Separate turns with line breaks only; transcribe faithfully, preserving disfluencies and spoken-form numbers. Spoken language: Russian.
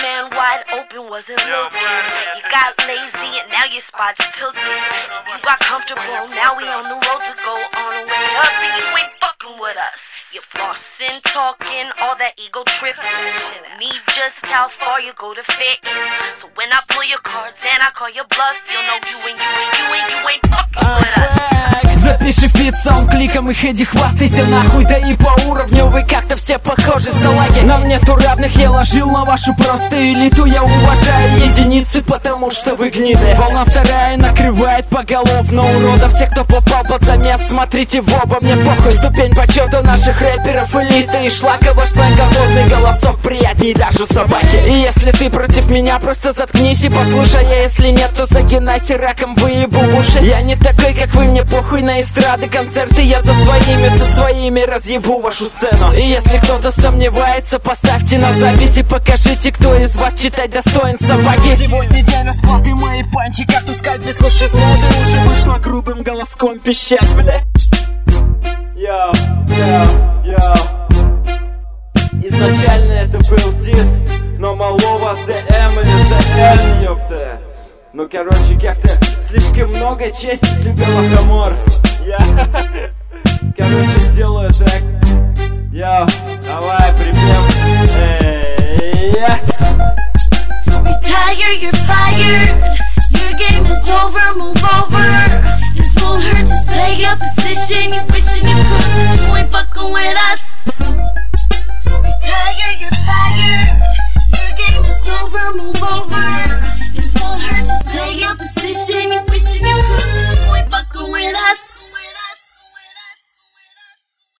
Stand wide open, wasn't looking. You got lazy and now your spot's tilted. You got comfortable, now we on the road to go on the way up, and you ain't fucking with us. You're flossing, talking, all that ego tripping. Me just how far you go to fit in. So when I pull your cards and I call your bluff, you'll know you and you and you and you ain't fucking with us.
Запиши фит саундкликом и ходи хвастайся нахуй. Да и по уровню вы как-то все похожи, салаги. Нам нету равных, я ложил на вашу простую элиту. Я уважаю единицы, потому что вы гниды. Волна вторая накрывает поголовно уродов. Все, кто попал под замес, смотрите в оба, мне похуй. Ступень почета наших рэперов элиты. И шлаково сленговозный голосок приятней даже собаки. И если ты против меня, просто заткнись и послушай. А если нет, то загинайся, раком выебу в уши. Я не такой, как вы, мне похуй на эстрады, концерты. Я за своими, со своими разъебу вашу сцену. И если кто-то сомневается, поставьте на запись и покажите, кто из вас читать достоин собаки. Сегодня день расплаты, мои панчи, как тут скальпи, слушай, из моды уже вышло грубым голоском пищать, блядь. Йоу, йоу, йоу. Изначально это был дис, но малого зе эм или зе эн, ёпта. Ну, короче, как-то слишком много чести тебе, лохомор. Я, короче, сделаю так. Йоу, давай, припев. Эй, я.
Retire, you're fired. Your game is over, move over. This won't hurt, just play your position. You wishing you could, but you ain't fucking with us. Retire, you're fired. Your game is over, move over.